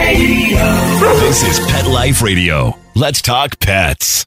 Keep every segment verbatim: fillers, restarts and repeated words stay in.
Radio. This is Pet Life Radio. Let's talk pets.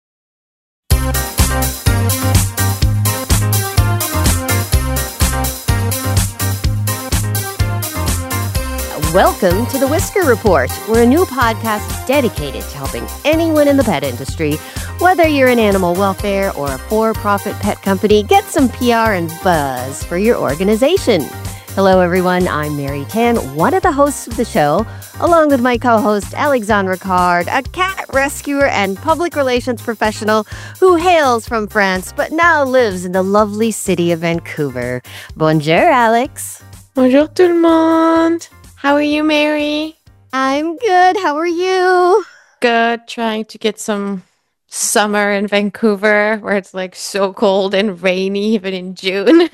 Welcome to the Whisker Report. We're a new podcast dedicated to helping anyone in the pet industry, whether you're in animal welfare or a for-profit pet company, get some P R and buzz for your organization. Hello, everyone. I'm Mary Tan, one of the hosts of the show, along with my co-host, Alexandre Ricard, a cat rescuer and public relations professional who hails from France but now lives in the lovely city of Vancouver. Bonjour, Alex. Bonjour, tout le monde. How are you, Mary? I'm good. How are you? Good. Trying to get some summer in Vancouver where it's like so cold and rainy even in June.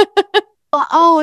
Oh,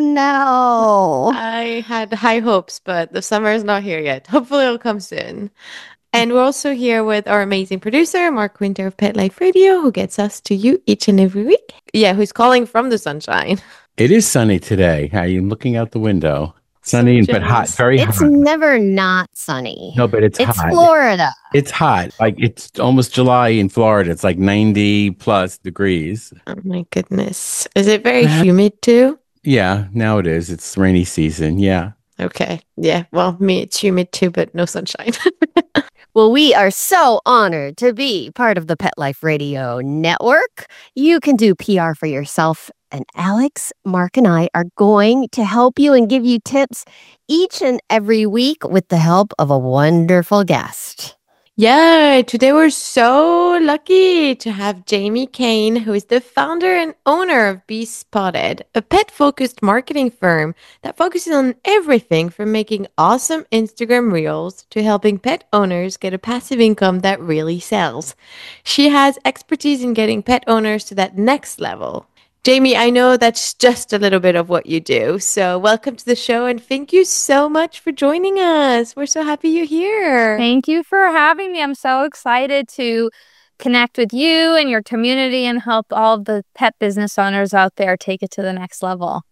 no. I had high hopes, but the summer is not here yet. Hopefully it'll come soon. And we're also here with our amazing producer, Mark Winter of Pet Life Radio, who gets us to you each and every week. Yeah, who's calling from the sunshine. It is sunny today. I am looking out the window. Sunny, so but hot, very it's hot. It's never not sunny. No, but it's, it's hot. It's Florida. It's hot. Like it's almost July in Florida. It's like ninety plus degrees. Oh my goodness. Is it very humid too? Yeah, now it is. It's rainy season. Yeah. Okay. Yeah. Well, me, it's humid too, but no sunshine. Well, we are so honored to be part of the Pet Life Radio network. You can do P R for yourself. And Alex, Mark, and I are going to help you and give you tips each and every week with the help of a wonderful guest. Yeah, today we're so lucky to have Jamie Kane, who is the founder and owner of Be Spotted, a pet-focused marketing firm that focuses on everything from making awesome Instagram reels to helping pet owners get a passive income that really sells. She has expertise in getting pet owners to that next level. Jamie, I know that's just a little bit of what you do. So welcome to the show and thank you so much for joining us. We're so happy you're here. Thank you for having me. I'm so excited to connect with you and your community and help all of the pet business owners out there take it to the next level.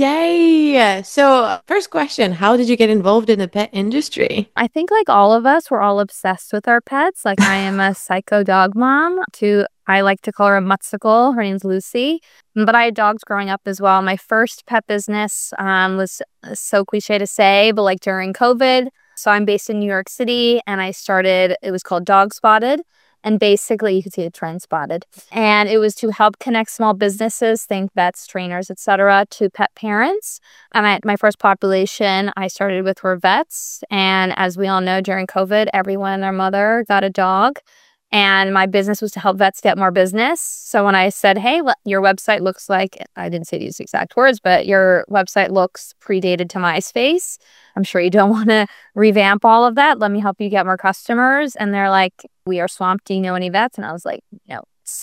Yay! So first question, how did you get involved in the pet industry? I think like all of us, we're all obsessed with our pets. Like I am a psycho dog mom to, I like to call her a mutsicle. Her name's Lucy. But I had dogs growing up as well. My first pet business um, was so cliche to say, but like during COVID. So I'm based in New York City and I started, it was called Dog Spotted. And basically, you could see a trend spotted. And it was to help connect small businesses, think vets, trainers, et cetera, to pet parents. And I, my first population I started with were vets. And as we all know, during COVID, everyone and their mother got a dog. And my business was to help vets get more business. So when I said, hey, your website looks like, I didn't say these exact words, but your website looks predated to MySpace. I'm sure you don't want to revamp all of that. Let me help you get more customers. And they're like, we are swamped. Do you know any vets? And I was like, no.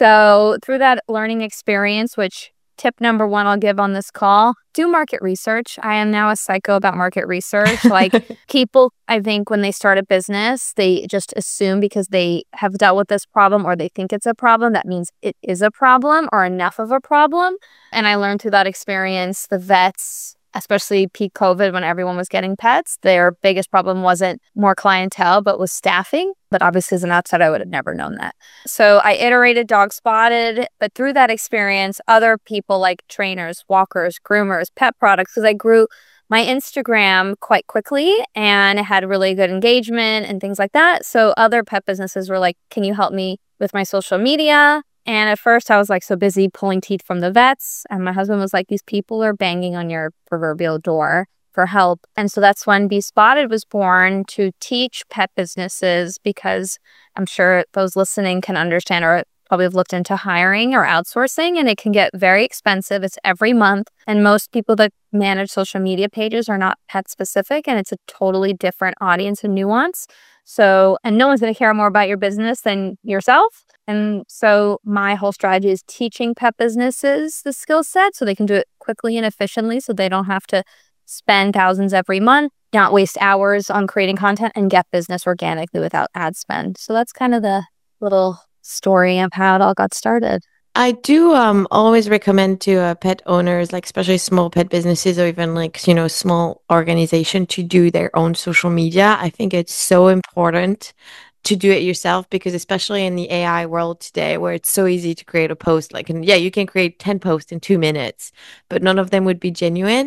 So through that learning experience, which tip number one I'll give on this call, do market research. I am now a psycho about market research. Like people, I think when they start a business, they just assume because they have dealt with this problem or they think it's a problem, that means it is a problem or enough of a problem. And I learned through that experience, the vets, especially peak COVID when everyone was getting pets, their biggest problem wasn't more clientele, but was staffing. But obviously as an outsider, I would have never known that. So I iterated Dog Spotted, but through that experience, other people like trainers, walkers, groomers, pet products, because I grew my Instagram quite quickly and it had really good engagement and things like that. So other pet businesses were like, can you help me with my social media? And at first I was like so busy pulling teeth from the vets. And my husband was like, these people are banging on your proverbial door for help. And so that's when Be Spotted was born, to teach pet businesses, because I'm sure those listening can understand or probably have looked into hiring or outsourcing, and it can get very expensive. It's every month. And most people that manage social media pages are not pet specific, and it's a totally different audience and nuance. So, and no one's going to care more about your business than yourself. And so my whole strategy is teaching pet businesses the skill set so they can do it quickly and efficiently, so they don't have to spend thousands every month, not waste hours on creating content, and get business organically without ad spend. So that's kind of the little story of how it all got started. I do um always recommend to uh, pet owners, like especially small pet businesses or even like, you know, small organization to do their own social media. I think it's so important to do it yourself because especially in the A I world today where it's so easy to create a post, like, and yeah, you can create ten posts in two minutes, but none of them would be genuine.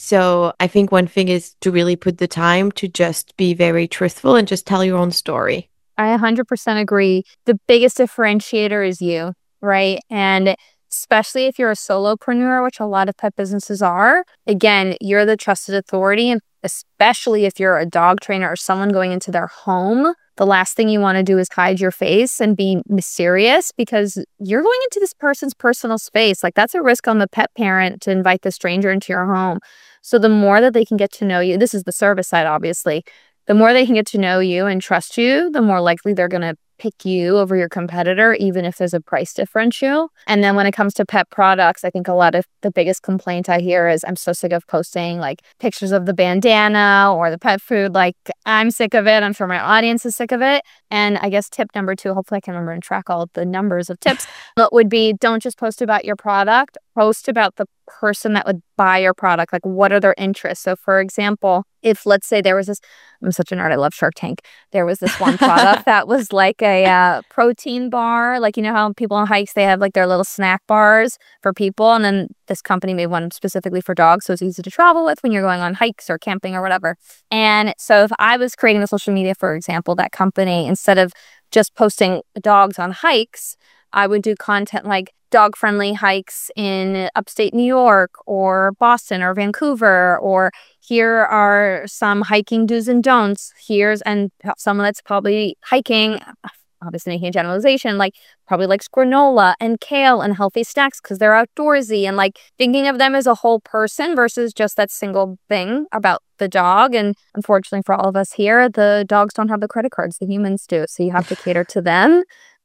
So I think one thing is to really put the time to just be very truthful and just tell your own story. I one hundred percent agree. The biggest differentiator is you, right? And especially if you're a solopreneur, which a lot of pet businesses are, again, you're the trusted authority. And especially if you're a dog trainer or someone going into their home, the last thing you want to do is hide your face and be mysterious because you're going into this person's personal space. Like that's a risk on the pet parent to invite the stranger into your home. So the more that they can get to know you, this is the service side, obviously. The more they can get to know you and trust you, the more likely they're going to pick you over your competitor, even if there's a price differential. And then when it comes to pet products, I think a lot of the biggest complaint I hear is I'm so sick of posting like pictures of the bandana or the pet food. Like I'm sick of it. I'm sure my audience is sick of it. And I guess tip number two, hopefully I can remember and track all the numbers of tips, but would be don't just post about your product, post about the person that would buy your product. Like what are their interests? So for example, if let's say there was this, I'm such a nerd, I love Shark Tank. There was this one product that was like a uh, protein bar. Like, you know how people on hikes, they have like their little snack bars for people. And then this company made one specifically for dogs. So it's easy to travel with when you're going on hikes or camping or whatever. And so if I was creating a social media, for example, that company, instead of just posting dogs on hikes, I would do content like dog-friendly hikes in upstate New York or Boston or Vancouver, or here are some hiking do's and don'ts. Here's, and someone that's probably hiking, obviously making a generalization, like probably likes granola and kale and healthy snacks because they're outdoorsy, and like thinking of them as a whole person versus just that single thing about the dog. And unfortunately for all of us here, the dogs don't have the credit cards the humans do. So you have to cater to them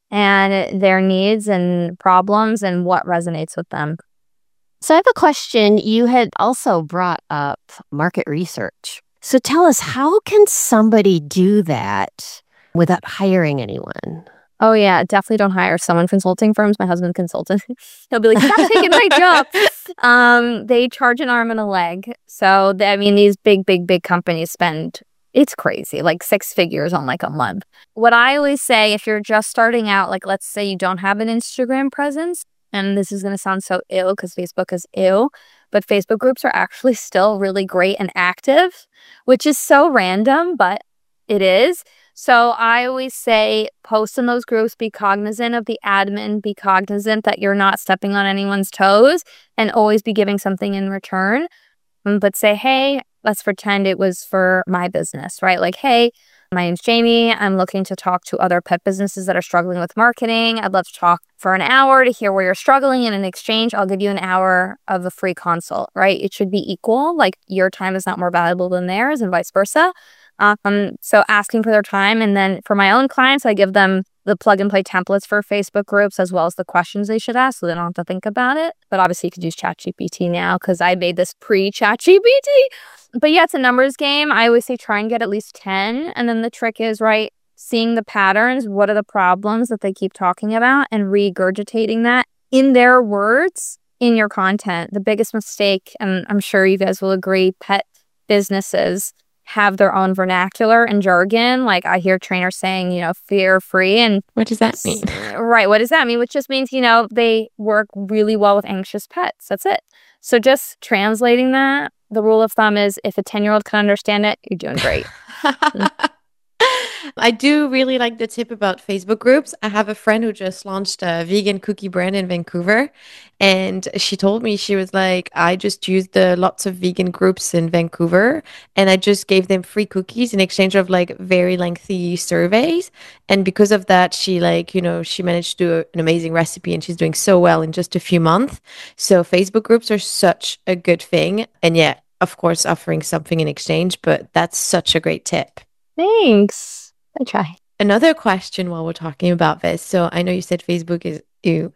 and their needs and problems and what resonates with them. So I have a question. You had also brought up market research. So tell us, how can somebody do that without hiring anyone? Oh, yeah. Definitely don't hire someone. Consulting firms, my husband's consultant. He'll be like, stop taking my job. Um, they charge an arm and a leg. So, they, I mean, these big, big, big companies spend, it's crazy, like six figures on like a month. What I always say, if you're just starting out, like let's say you don't have an Instagram presence, and this is going to sound so ill because Facebook is ill, but Facebook groups are actually still really great and active, which is so random, but it is. So I always say post in those groups, be cognizant of the admin, be cognizant that you're not stepping on anyone's toes, and always be giving something in return. But say, hey, let's pretend it was for my business, right? Like, hey, my name's Jamie. I'm looking to talk to other pet businesses that are struggling with marketing. I'd love to talk for an hour to hear where you're struggling. And in exchange, I'll give you an hour of a free consult, right? It should be equal. Like your time is not more valuable than theirs and vice versa. Um, so asking for their time. And then for my own clients, I give them the plug and play templates for Facebook groups as well as the questions they should ask so they don't have to think about it. But obviously you could use ChatGPT now because I made this pre-ChatGPT. But yeah, it's a numbers game. I always say try and get at least ten. And then the trick is, right, seeing the patterns. What are the problems that they keep talking about and regurgitating that in their words in your content. The biggest mistake, and I'm sure you guys will agree, pet businesses have their own vernacular and jargon. Like I hear trainers saying, you know, fear free. And what does that mean? Right. What does that mean? Which just means, you know, they work really well with anxious pets. That's it. So just translating that, the rule of thumb is if a ten-year-old can understand it, you're doing great. I do really like the tip about Facebook groups. I have a friend who just launched a vegan cookie brand in Vancouver. And she told me, she was like, I just used the lots of vegan groups in Vancouver and I just gave them free cookies in exchange of like very lengthy surveys. And because of that, she like, you know, she managed to do an amazing recipe and she's doing so well in just a few months. So Facebook groups are such a good thing. And yeah, of course, offering something in exchange, but that's such a great tip. Thanks. I try. Another question while we're talking about this. So I know you said Facebook is Ew.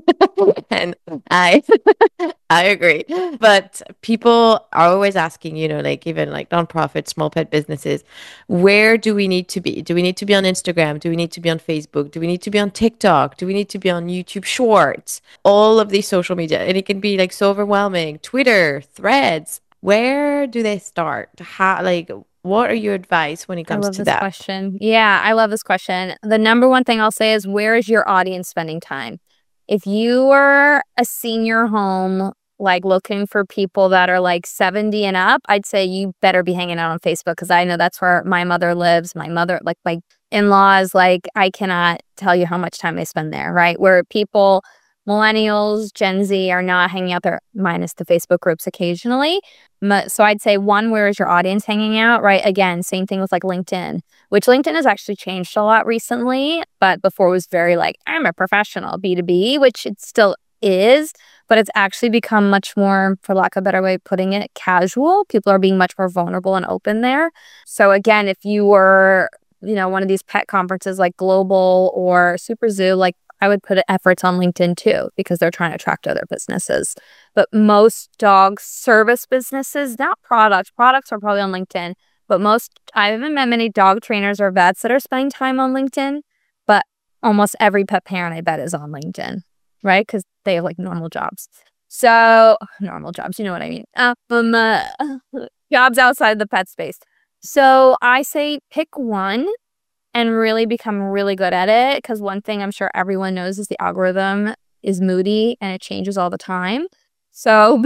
And I I agree. But people are always asking, you know, like even like nonprofits, small pet businesses, where do we need to be? Do we need to be on Instagram? Do we need to be on Facebook? Do we need to be on TikTok? Do we need to be on YouTube Shorts? All of these social media. And it can be like so overwhelming. Twitter, Threads. Where do they start? How, like, what are your advice when it I comes love to this that? question. Yeah, I love this question. The number one thing I'll say is, where is your audience spending time? If you are a senior home, like looking for people that are like seventy and up, I'd say you better be hanging out on Facebook, because I know that's where my mother lives. My mother, like my in-laws, like I cannot tell you how much time they spend there, right? Where people, millennials, Gen Z, are not hanging out there, minus the Facebook groups occasionally. Mu- So I'd say, one, where is your audience hanging out, right? Again, same thing with like LinkedIn, which LinkedIn has actually changed a lot recently, but before it was very like, I'm a professional, B two B, which it still is, but it's actually become much more, for lack of a better way of putting it, casual. People are being much more vulnerable and open there. So again, if you were, you know, one of these pet conferences like Global or Super Zoo, like I would put efforts on LinkedIn too, because they're trying to attract other businesses. But most dog service businesses, not products, products are probably on LinkedIn, but most, I haven't met many dog trainers or vets that are spending time on LinkedIn, but almost every pet parent, I bet, is on LinkedIn, right? Because they have like normal jobs. So, normal jobs, you know what I mean? Um, uh, jobs outside the pet space. So I say pick one and really become really good at it, because one thing I'm sure everyone knows is the algorithm is moody and it changes all the time. So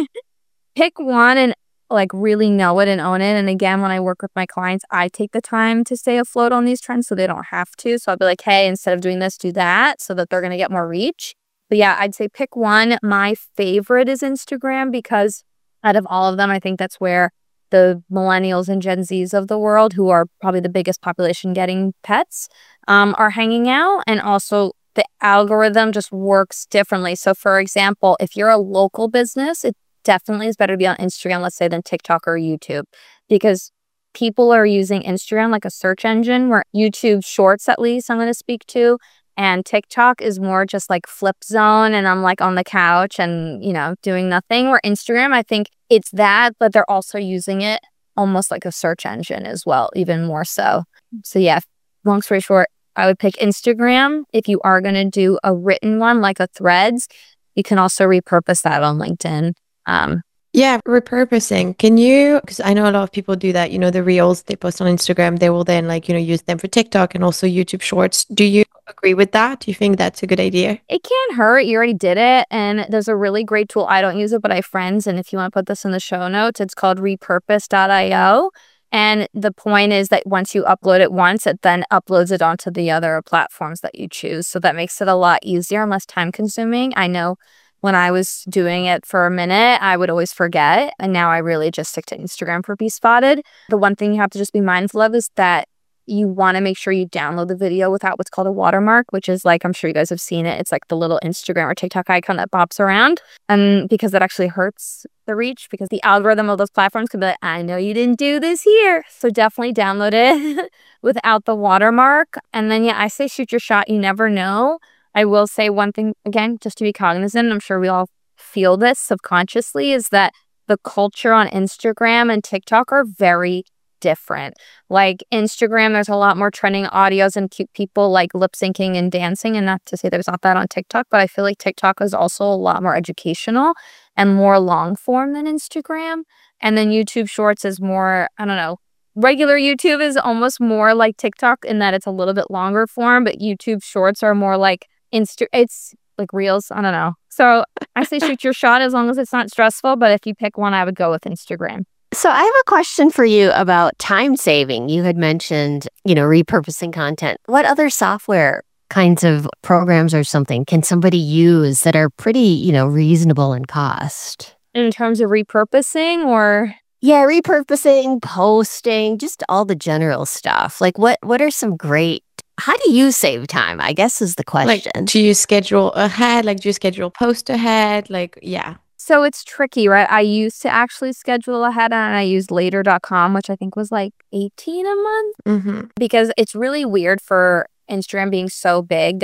pick one and like really know it and own it. And again, when I work with my clients, I take the time to stay afloat on these trends so they don't have to. So I'll be like, hey, instead of doing this, do that, so that they're going to get more reach. But yeah, I'd say pick one. My favorite is Instagram, because out of all of them, I think that's where the millennials and Gen Zs of the world, who are probably the biggest population getting pets, um, are hanging out. And also the algorithm just works differently. So for example, if you're a local business, it definitely is better to be on Instagram, let's say, than TikTok or YouTube, because people are using Instagram like a search engine, where YouTube Shorts, at least I'm going to speak to, and TikTok is more just like flip zone, and I'm like on the couch and, you know, doing nothing. Where Instagram, I think it's that, but they're also using it almost like a search engine as well, even more so. So yeah, long story short, I would pick Instagram. If you are going to do a written one like a Threads, you can also repurpose that on LinkedIn. Um, Yeah, repurposing. Can you, because I know a lot of people do that, you know, the reels they post on Instagram, they will then like, you know, use them for TikTok and also YouTube Shorts. Do you agree with that? Do you think that's a good idea? It can't hurt. You already did it. And there's a really great tool. I don't use it, but I have friends. And if you want to put this in the show notes, it's called repurpose dot io. And the point is that once you upload it once, it then uploads it onto the other platforms that you choose. So that makes it a lot easier and less time consuming. I know when I was doing it for a minute, I would always forget. And now I really just stick to Instagram for Be Spotted. The one thing you have to just be mindful of is that you want to make sure you download the video without what's called a watermark, which is like, I'm sure you guys have seen it. It's like the little Instagram or TikTok icon that bops around. And because it actually hurts the reach, because the algorithm of those platforms could be like, I know you didn't do this here. So definitely download it without the watermark. And then, yeah, I say shoot your shot. You never know. I will say one thing, again, just to be cognizant, I'm sure we all feel this subconsciously, is that the culture on Instagram and TikTok are very different. Like Instagram, there's a lot more trending audios and cute people like lip syncing and dancing. And not to say there's not that on TikTok, but I feel like TikTok is also a lot more educational and more long form than Instagram. And then YouTube Shorts is more, I don't know, regular YouTube is almost more like TikTok in that it's a little bit longer form, but YouTube Shorts are more like Insta, it's like Reels. I don't know. So I say shoot your shot as long as it's not stressful. But if you pick one, I would go with Instagram. So I have a question for you about time saving. You had mentioned, you know, repurposing content. What other software kinds of programs or something can somebody use that are pretty, you know, reasonable in cost? In terms of repurposing or? Yeah, repurposing, posting, just all the general stuff. Like what, what are some great, how do you save time, I guess is the question. Like, do you schedule ahead? Like, do you schedule post ahead? Like, yeah. So it's tricky, right? I used to actually schedule ahead and I used later dot com, which I think was like eighteen a month. Mm-hmm. Because it's really weird for Instagram being so big. They're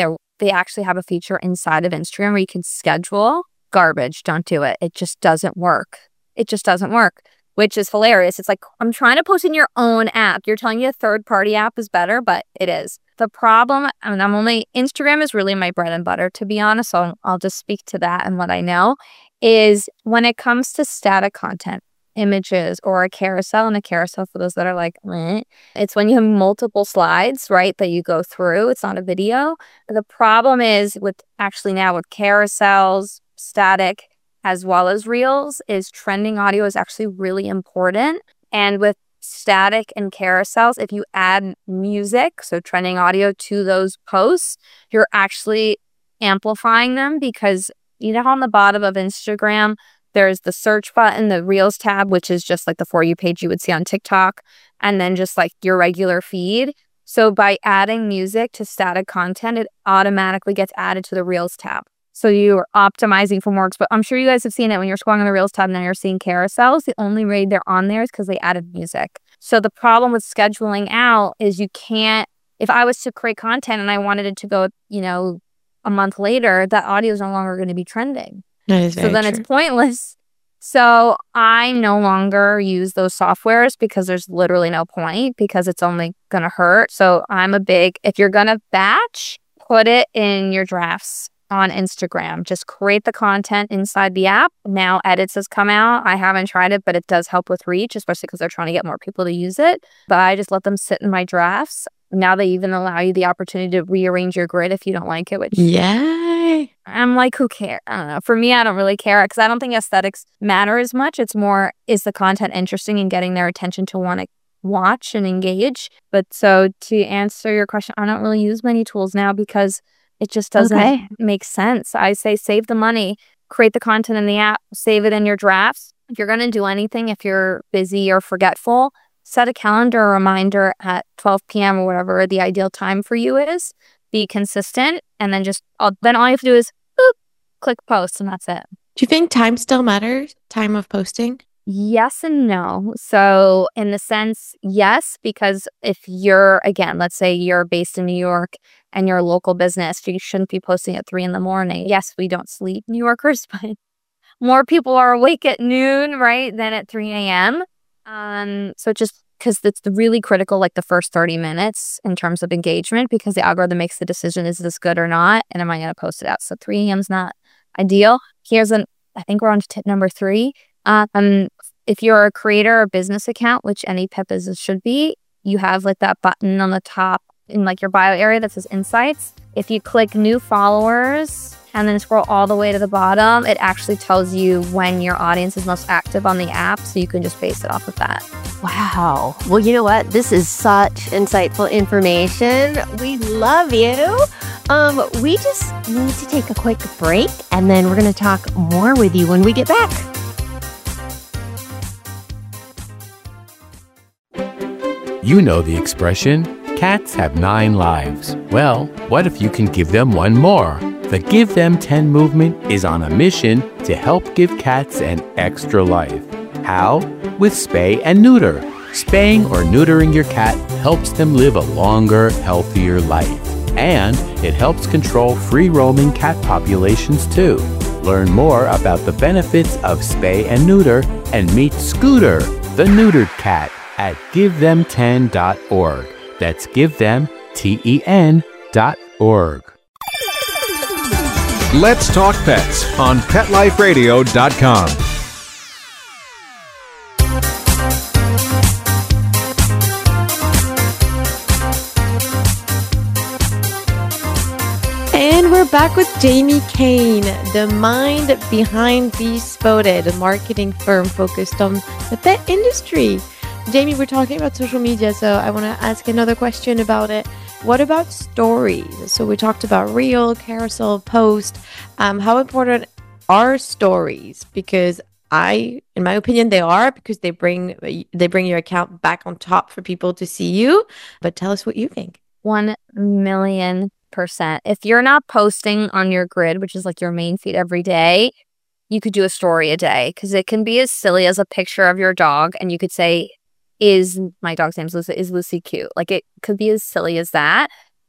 they actually have a feature inside of Instagram where you can schedule. Garbage. Don't do it. It just doesn't work. It just doesn't work, which is hilarious. It's like, I'm trying to post in your own app. You're telling me a third-party app is better, but it is. The problem, and I'm only, Instagram is really my bread and butter, to be honest, so I'll just speak to that and what I know, is when it comes to static content, images, or a carousel, and a carousel, for those that are like, meh, it's when you have multiple slides, right, that you go through. It's not a video. The problem is with actually now with carousels, static, as well as reels, is trending audio is actually really important. And with static and carousels, if you add music, so trending audio, to those posts, you're actually amplifying them, because you know on the bottom of Instagram, there's the search button, the Reels tab, which is just like the For You page you would see on TikTok, and then just like your regular feed. So by adding music to static content, it automatically gets added to the Reels tab. So you're optimizing for more, but I'm sure you guys have seen it when you're scrolling on the Reels tab. Now you're seeing carousels. The only way they're on there is because they added music. So the problem with scheduling out is you can't, if I was to create content and I wanted it to go, you know, a month later, that audio is no longer going to be trending. That is so very then true. It's pointless. So I no longer use those softwares because there's literally no point, because it's only going to hurt. So I'm a big, if you're going to batch, put it in your drafts on Instagram. Just create the content inside the app. Now edits has come out. I haven't tried it, but it does help with reach, especially because they're trying to get more people to use it. But I just let them sit in my drafts. Now they even allow you the opportunity to rearrange your grid if you don't like it, which Yay. I'm like, who cares? I don't know. For me, I don't really care, because I don't think aesthetics matter as much. It's more, is the content interesting and getting their attention to want to watch and engage? But so to answer your question, I don't really use many tools now because it just doesn't Okay. make sense. I say save the money, create the content in the app, save it in your drafts. If you're going to do anything, if you're busy or forgetful, set a calendar reminder at twelve p.m. or whatever the ideal time for you is. Be consistent, and then just all, then all you have to do is boop, click post, and that's it. Do you think time still matters? Time of posting? Yes and no. So in the sense, yes, because if you're, again, let's say you're based in New York and you're a local business, you shouldn't be posting at three in the morning. Yes, we don't sleep, New Yorkers, but more people are awake at noon, right, than at three a.m. Um, so just because it's really critical, like the first thirty minutes in terms of engagement, because the algorithm makes the decision, is this good or not? And am I going to post it out? So three a.m. is not ideal. Here's an, I think we're on to tip number three. Um, if you're a creator or business account, which any Pet business should be, you have like that button on the top in like your bio area that says insights. If you click new followers and then scroll all the way to the bottom, it actually tells you when your audience is most active on the app. So you can just base it off of that. Wow. Well, you know what? This is such insightful information. We love you. Um, we just need to take a quick break, and then we're going to talk more with you when we get back. You know the expression, cats have nine lives. Well, what if you can give them one more? The Give Them ten movement is on a mission to help give cats an extra life. How? With spay and neuter. Spaying or neutering your cat helps them live a longer, healthier life. And it helps control free-roaming cat populations too. Learn more about the benefits of spay and neuter and meet Scooter, the neutered cat, at give them ten dot org. That's give them, T E N dot org. Let's Talk Pets on pet life radio dot com. And we're back with Jamie Kane, the mind behind Be Spotted, a marketing firm focused on the pet industry. Jamie, we're talking about social media, so I want to ask another question about it. What about stories? So we talked about reel, carousel, post. Um, how important are stories? Because I, in my opinion, they are, because they bring they bring your account back on top for people to see you. But tell us what you think. One million percent. If you're not posting on your grid, which is like your main feed every day, you could do a story a day, because it can be as silly as a picture of your dog, and you could say, is my dog's name's Lucy, is Lucy cute? Like, it could be as silly as that.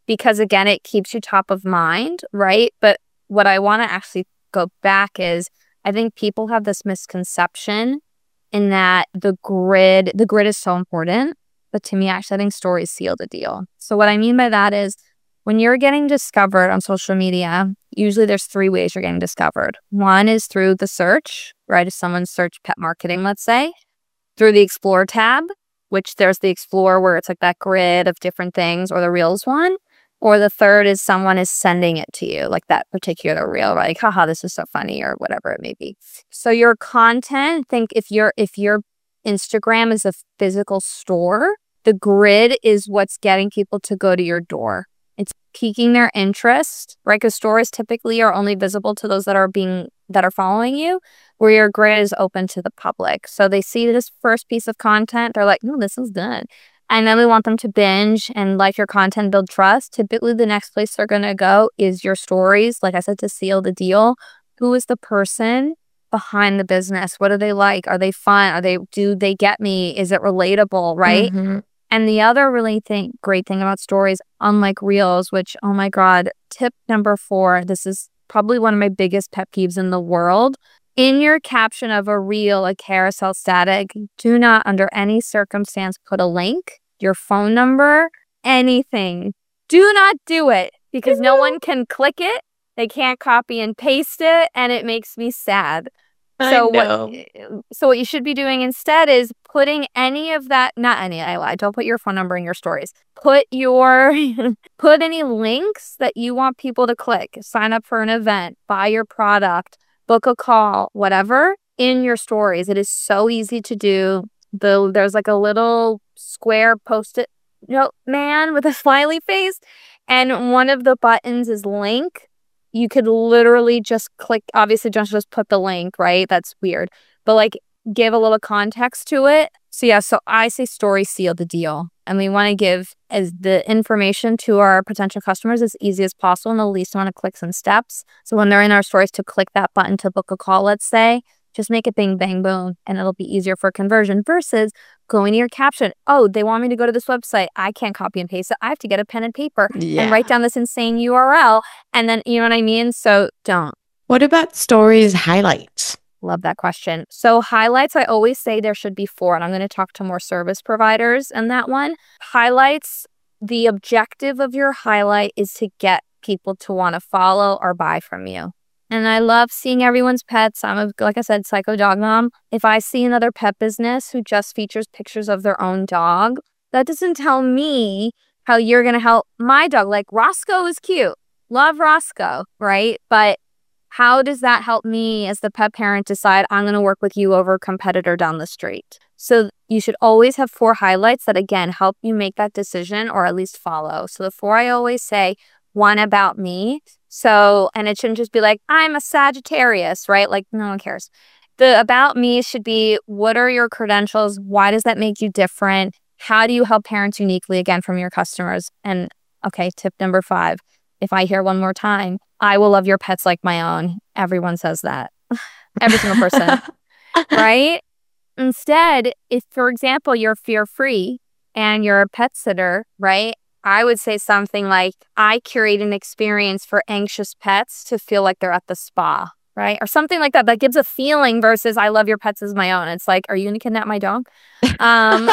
because again, it keeps you top of mind, right? But what I want to actually go back is I think people have this misconception in that the grid, the grid is so important. But to me, actually, I think stories seal the deal. So what I mean by that is when you're getting discovered on social media, usually there's three ways you're getting discovered. One is through the search, right? If someone searched pet marketing, let's say, through the Explore tab, which there's the Explore where it's like that grid of different things, or the Reels one. Or the third is someone is sending it to you, like that particular reel, right? Like, haha, this is so funny, or whatever it may be. So your content, think if your if your Instagram is a physical store, the grid is what's getting people to go to your door. It's piquing their interest, right? Because stories typically are only visible to those that are being that are following you, where your grid is open to the public. So they see this first piece of content, they're like, "No, this is good." And then we want them to binge and like your content, build trust. Typically, the next place they're going to go is your stories. Like I said, to seal the deal. Who is the person behind the business? What do they like? Are they fun? Are they, do they get me? Is it relatable? Right. Mm-hmm. And the other really thing, great thing about stories, unlike Reels, which, oh my God, tip number four, this is probably one of my biggest pet peeves in the world. In your caption of a reel, a carousel static, do not under any circumstance put a link, your phone number, anything. Do not do it because no one can click it. They can't copy and paste it, and it makes me sad. So I know. what so what you should be doing instead is putting any of that, not any, I lied, don't put your phone number in your stories. Put your, put any links that you want people to click, sign up for an event, buy your product, book a call, whatever, in your stories. It is so easy to do. The, there's like a little square post-it note man with a smiley face, and one of the buttons is link. You could literally just click, obviously don't just put the link, right? That's weird. But like give a little context to it. So yeah, so I say story seal the deal. And we want to give as the information to our potential customers as easy as possible and the least amount of clicks and steps. So when they're in our stories to click that button to book a call, let's say, just make it bing, bang, boom, and it'll be easier for conversion versus going to your caption. Oh, they want me to go to this website. I can't copy and paste it. I have to get a pen and paper Yeah. and write down this insane U R L. And then, you know what I mean? So don't. What about stories highlights? Love that question. So highlights, I always say there should be four, and I'm going to talk to more service providers in that one. Highlights, the objective of your highlight is to get people to want to follow or buy from you. And I love seeing everyone's pets. I'm, a, like I said, psycho dog mom. If I see another pet business who just features pictures of their own dog, that doesn't tell me how you're going to help my dog. Like Roscoe is cute. Love Roscoe, right? But how does that help me as the pet parent decide I'm going to work with you over a competitor down the street? So you should always have four highlights that, again, help you make that decision or at least follow. So the four I always say, one about me. So, and it shouldn't just be like, I'm a Sagittarius, right? Like, no one cares. The about me should be, what are your credentials? Why does that make you different? How do you help parents uniquely, again, from your customers? And okay, tip number five, if I hear one more time, I will love your pets like my own. Everyone says that. Every single person, right? Instead, if, for example, you're fear-free and you're a pet sitter, right? I would say something like, I curate an experience for anxious pets to feel like they're at the spa, right? Or something like that. That gives a feeling versus I love your pets as my own. It's like, are you going to kidnap my dog? Um,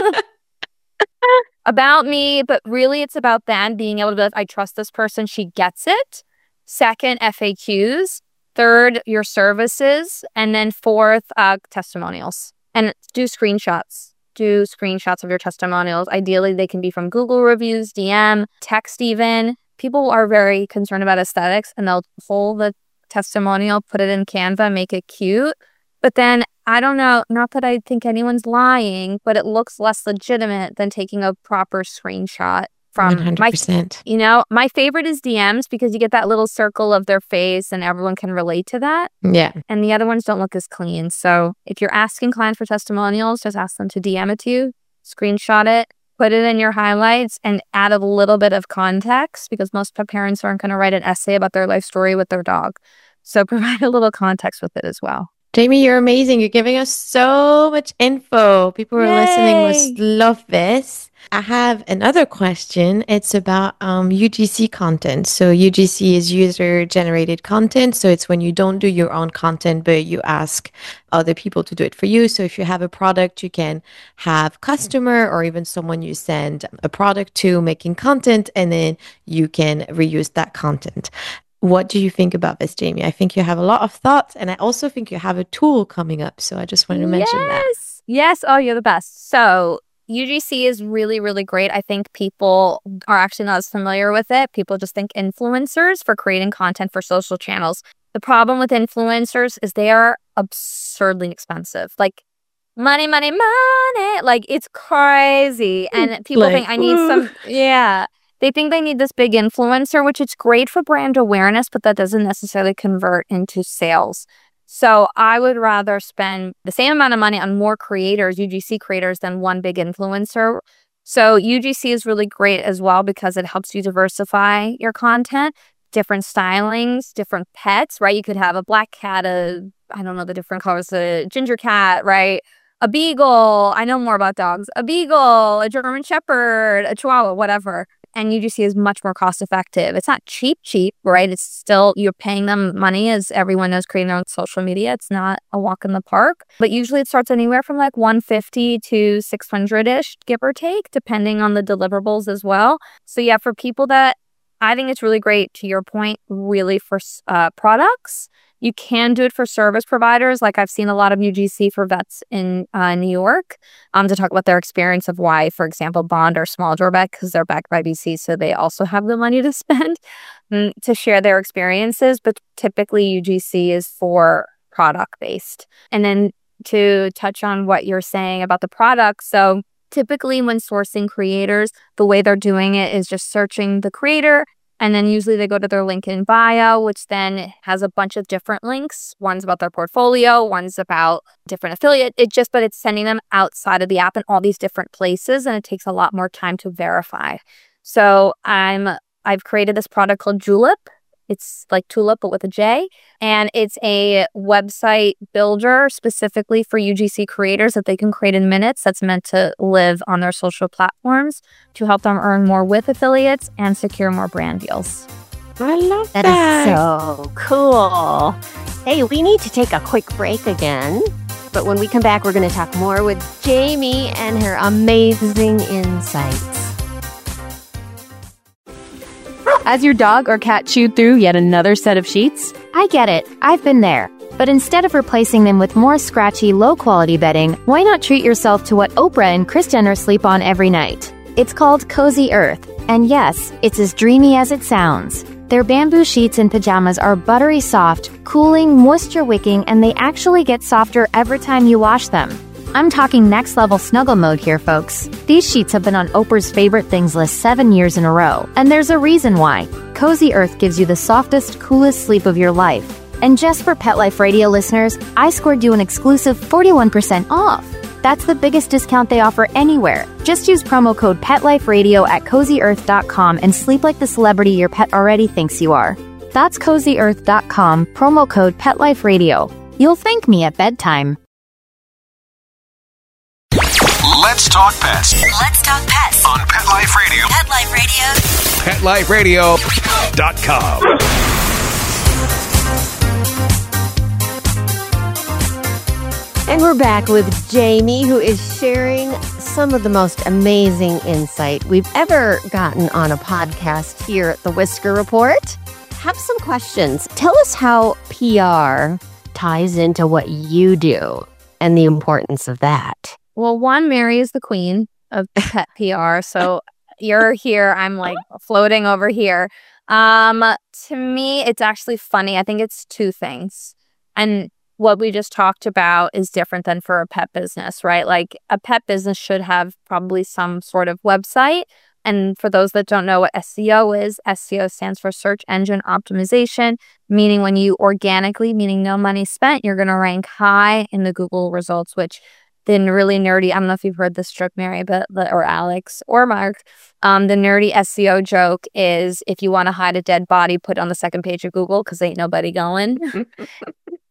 about me, but really it's about them being able to be like, I trust this person. She gets it. Second, F A Qs. Third, your services. And then fourth, uh, testimonials. And do screenshots. Do screenshots of your testimonials. Ideally, they can be from Google reviews, D M, text even. People are very concerned about aesthetics and they'll pull the testimonial, put it in Canva, make it cute. But then, I don't know, not that I think anyone's lying, but it looks less legitimate than taking a proper screenshot from one hundred percent. My, you know, my favorite is D Ms because you get that little circle of their face and everyone can relate to that. Yeah. And the other ones don't look as clean. So if you're asking clients for testimonials, just ask them to D M it to you, screenshot it, put it in your highlights, and add a little bit of context because most pet parents aren't going to write an essay about their life story with their dog. So provide a little context with it as well. Jamie, you're amazing. You're giving us so much info. People who are listening must love this. I have another question. It's about um, U G C content. So U G C is user-generated content. So it's when you don't do your own content, but you ask other people to do it for you. So if you have a product, you can have customer or even someone you send a product to making content, and then you can reuse that content. What do you think about this, Jamie? I think you have a lot of thoughts, and I also think you have a tool coming up. So I just wanted to mention yes. that. Yes. Yes. Oh, you're the best. So U G C is really, really great. I think people are actually not as familiar with it. People just think influencers for creating content for social channels. The problem with influencers is they are absurdly expensive. Like money, money, money. Like it's crazy. And people Like, think I need some, yeah. They think they need this big influencer, which is great for brand awareness, but that doesn't necessarily convert into sales. So I would rather spend the same amount of money on more creators, U G C creators, than one big influencer. So U G C is really great as well because it helps you diversify your content, different stylings, different pets, right? You could have a black cat, a, I don't know the different colors, a ginger cat, right? A beagle. I know more about dogs. A beagle, a German shepherd, a chihuahua, whatever. And U G C is much more cost effective. It's not cheap, cheap, right? It's still, you're paying them money, as everyone knows, creating their own social media. It's not a walk in the park. But usually it starts anywhere from like one hundred fifty to six hundred-ish, give or take, depending on the deliverables as well. So yeah, for people that, I think it's really great, to your point, really for uh, products. You can do it for service providers. Like I've seen a lot of U G C for vets in uh, New York um, to talk about their experience of why, for example, Bond or Small Door Vet, because they're backed by B C, so they also have the money to spend mm, to share their experiences. But typically U G C is for product-based. And then to touch on what you're saying about the product, so typically when sourcing creators, the way they're doing it is just searching the creator, and then usually they go to their link in bio, which then has a bunch of different links. One's about their portfolio, one's about different affiliate. It just, but it's sending them outside of the app in all these different places, and it takes a lot more time to verify. So I'm, I've created this product called Julep. It's like tulip, but with a J. And it's a website builder specifically for U G C creators that they can create in minutes, that's meant to live on their social platforms to help them earn more with affiliates and secure more brand deals. I love that. That is so cool. Hey, we need to take a quick break again. But when we come back, we're going to talk more with Jamie and her amazing insights. Has your dog or cat chewed through yet another set of sheets? I get it. I've been there. But instead of replacing them with more scratchy, low-quality bedding, why not treat yourself to what Oprah and Kris Jenner sleep on every night? It's called Cozy Earth. And yes, it's as dreamy as it sounds. Their bamboo sheets and pajamas are buttery soft, cooling, moisture-wicking, and they actually get softer every time you wash them. I'm talking next-level snuggle mode here, folks. These sheets have been on Oprah's favorite things list seven years in a row, and there's a reason why. Cozy Earth gives you the softest, coolest sleep of your life. And just for Pet Life Radio listeners, I scored you an exclusive forty-one percent off. That's the biggest discount they offer anywhere. Just use promo code PetLifeRadio at cozy earth dot com and sleep like the celebrity your pet already thinks you are. That's cozy earth dot com, promo code PetLifeRadio. You'll thank me at bedtime. Let's talk pets Let's talk pets on Pet Life Radio. Pet Life Radio. pet life radio dot com. And we're back with Jamie, who is sharing some of the most amazing insight we've ever gotten on a podcast here at the Whisker Report. Have some questions. Tell us how P R ties into what you do and the importance of that. Well, one, Mary is the queen of pet P R. So you're here, I'm like floating over here. Um, to me, it's actually funny. I think it's two things. And what we just talked about is different than for a pet business, right? Like a pet business should have probably some sort of website. And for those that don't know what S E O is, S E O stands for search engine optimization, meaning when you organically, meaning no money spent, you're going to rank high in the Google results, which then really nerdy, I don't know if you've heard this joke, Mary, but the, or Alex or Mark, um, the nerdy S E O joke is if you want to hide a dead body, put it on the second page of Google because ain't nobody going.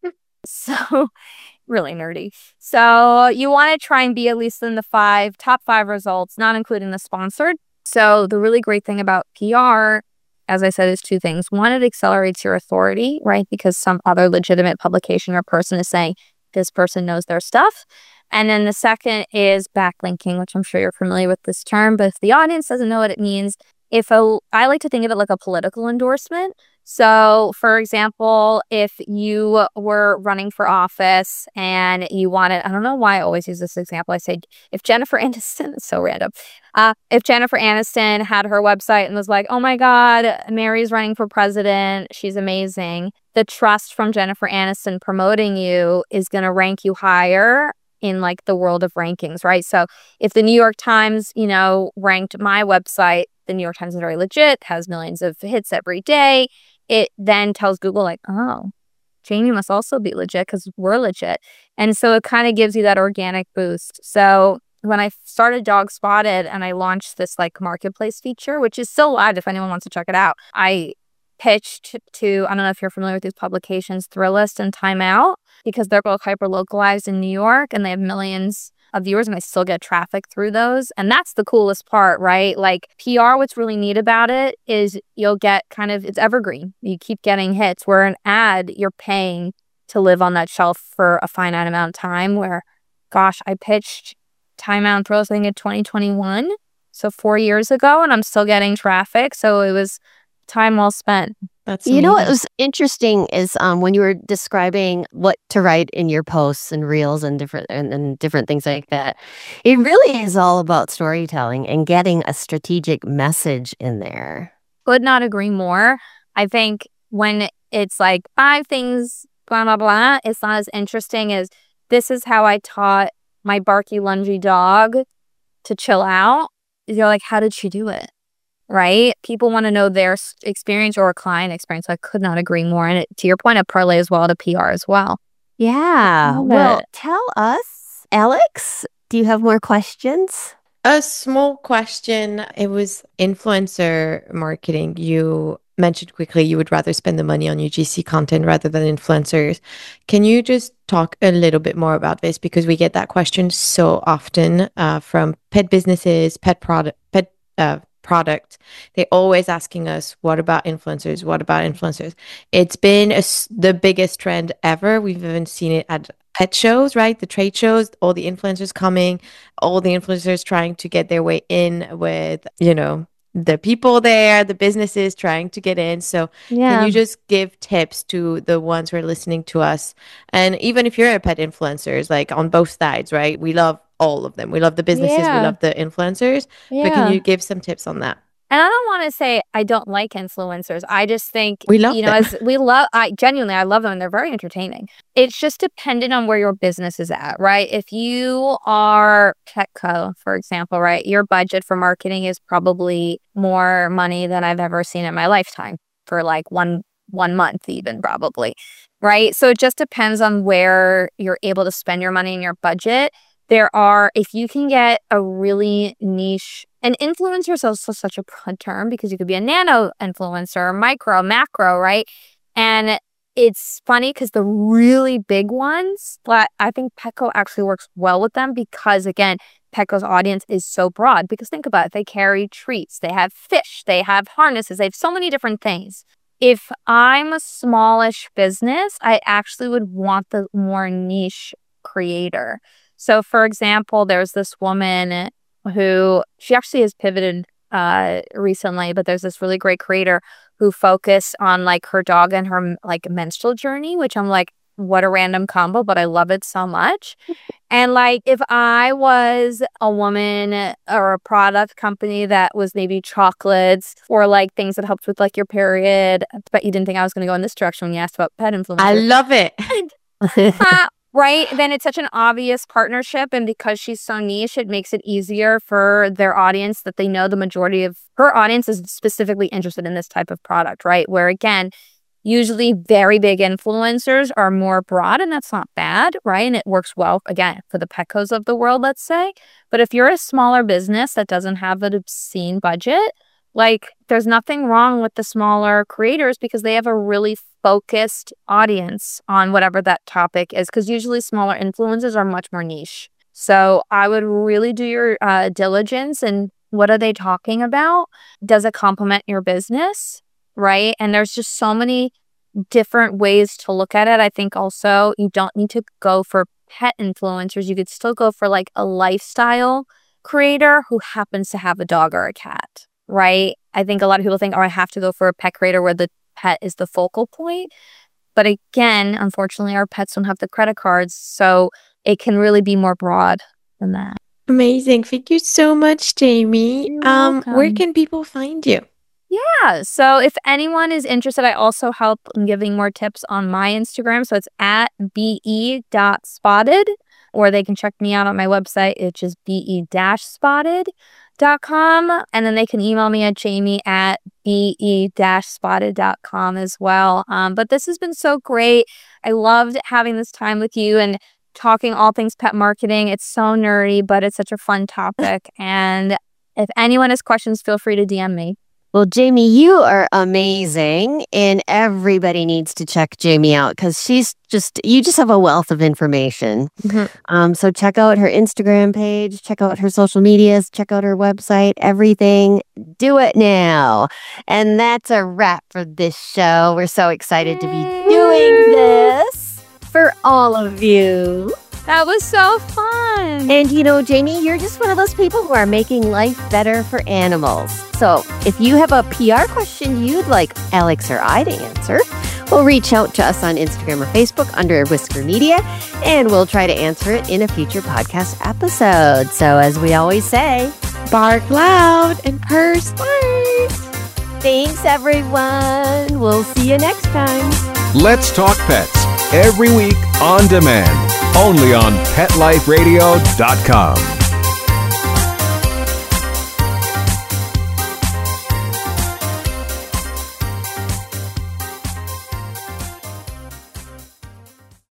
So really nerdy. So you want to try and be at least in the five, top five results, not including the sponsored. So the really great thing about P R, as I said, is two things. One, it accelerates your authority, right? Because some other legitimate publication or person is saying this person knows their stuff. And then the second is backlinking, which I'm sure you're familiar with this term, but if the audience doesn't know what it means, if a, I like to think of it like a political endorsement. So, for example, if you were running for office and you wanted, I don't know why I always use this example. I say, if Jennifer Aniston, it's so random. Uh, if Jennifer Aniston had her website and was like, oh my God, Mary's running for president, she's amazing. The trust from Jennifer Aniston promoting you is going to rank you higher in like the world of rankings, right? So if the New York Times, you know, ranked my website, the New York Times is very legit, has millions of hits every day. It then tells Google like, oh, Jamie must also be legit because we're legit. And so it kind of gives you that organic boost. So when I started Dog Spotted and I launched this like marketplace feature, which is still live if anyone wants to check it out, I pitched to, I don't know if you're familiar with these publications, Thrillist and Time Out, because they're both hyper localized in New York and they have millions of viewers and I still get traffic through those. And that's the coolest part, right? Like P R, what's really neat about it is you'll get kind of, it's evergreen. You keep getting hits, where an ad, you're paying to live on that shelf for a finite amount of time, where, gosh, I pitched Time Out and Thrills, I think in twenty twenty-one. So four years ago, and I'm still getting traffic. So it was time well spent. That's You know what amazing. was interesting is um, when you were describing what to write in your posts and reels and different and, and different things like that. It really is all about storytelling and getting a strategic message in there. Could not agree more. I think when it's like five things, blah, blah, blah, it's not as interesting as this is how I taught my barky, lungy dog to chill out. You're like, how did she do it? Right? People want to know their s- experience or a client experience. So I could not agree more. And it, to your point, it parlays well to P R as well. Yeah. Love Well, it. tell us, Alex, do you have more questions? A small question. It was influencer marketing. You mentioned quickly you would rather spend the money on U G C content rather than influencers. Can you just talk a little bit more about this? Because we get that question so often uh, from pet businesses, pet product, pet uh, product. They're always asking us, what about influencers? What about influencers? It's been a s the biggest trend ever. We've even seen it at pet shows, right? The trade shows, all the influencers coming, all the influencers trying to get their way in with, you know, the people there, the businesses trying to get in. So can Yeah. you just give tips to the ones who are listening to us? And even if you're a pet influencers, like on both sides, right? We love all of them. We love the businesses, we Yeah. love the influencers. But can Yeah. you give some tips on that? And I don't want to say I don't like influencers. I just think, We love you know, them. as we love, I genuinely, I love them and they're very entertaining. It's just dependent on where your business is at, right? If you are Petco, for example, right, your budget for marketing is probably more money than I've ever seen in my lifetime for like one one month even probably, right? So it just depends on where you're able to spend your money in your budget. There are, if you can get a really niche, and influencer is also such a broad term because you could be a nano influencer, micro, macro, right? And it's funny because the really big ones, but I think Petco actually works well with them because, again, Petco's audience is so broad. Because think about it, they carry treats, they have fish, they have harnesses, they have so many different things. If I'm a smallish business, I actually would want the more niche creator. So, for example, there's this woman who, she actually has pivoted uh, recently, but there's this really great creator who focused on like her dog and her like menstrual journey, which I'm like, what a random combo, but I love it so much. And like, if I was a woman or a product company that was maybe chocolates or like things that helped with like your period, but you didn't think I was going to go in this direction when you asked about pet influencers. I love it. Uh, right? Then it's such an obvious partnership. And because she's so niche, it makes it easier for their audience that they know the majority of her audience is specifically interested in this type of product, right? Where again, usually very big influencers are more broad, and that's not bad, right? And it works well, again, for the Petcos of the world, let's say. But if you're a smaller business that doesn't have an obscene budget, Like, there's nothing wrong with the smaller creators because they have a really focused audience on whatever that topic is, because usually smaller influencers are much more niche. So I would really do your uh, diligence and what are they talking about? Does it complement your business? Right? And there's just so many different ways to look at it. I think also you don't need to go for pet influencers. You could still go for like a lifestyle creator who happens to have a dog or a cat, right? I think a lot of people think, oh, I have to go for a pet creator where the pet is the focal point. But again, unfortunately, our pets don't have the credit cards. So it can really be more broad than that. Amazing. Thank you so much, Jamie. You're Um, welcome. where can people find you? Yeah. So if anyone is interested, I also help in giving more tips on my Instagram. So it's at be dot spotted, or they can check me out on my website, which is be dash spotted dot com. And then they can email me at jamie at be dash spotted dot com as well. Um, but this has been so great. I loved having this time with you and talking all things pet marketing. It's so nerdy, but it's such a fun topic. And if anyone has questions, feel free to D M me. Well, Jamie, you are amazing, and everybody needs to check Jamie out because she's just, you just have a wealth of information. Mm-hmm. Um, so check out her Instagram page, check out her social medias, check out her website, everything. Do it now. And that's a wrap for this show. We're so excited to be doing this for all of you. That was so fun. And you know, Jamie, you're just one of those people who are making life better for animals. So if you have a P R question you'd like Alex or I to answer, well, reach out to us on Instagram or Facebook under Whisker Media, and we'll try to answer it in a future podcast episode. So as we always say, Bark loud and purr smart. Thanks, everyone. We'll see you next time. Let's Talk Pets every week on demand, only on pet life radio dot com.